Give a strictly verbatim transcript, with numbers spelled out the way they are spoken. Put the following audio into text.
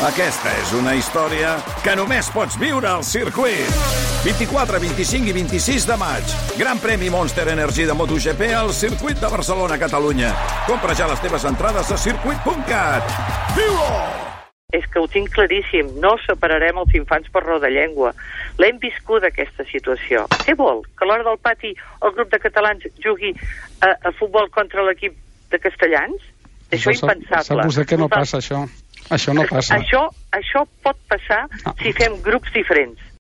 Aquesta és una història que només pots viure al circuit. vint-i-quatre, vint-i-cinc i vint-i-sis de maig. Gran premi Monster Energy de MotoGP al circuit de Barcelona, Catalunya. Compra ja les teves entrades a circuit punt cat. Viu-ho! És que ho tinc claríssim, no separarem els infants per raó de llengua. L'hem viscut, aquesta situació. Què vol? Que a l'hora del pati el grup de catalans jugui a, a futbol contra l'equip de castellans? Això és impensable. Sap vostè que no passa, això. Això no passa. Això, això pot passar si fem grups diferents.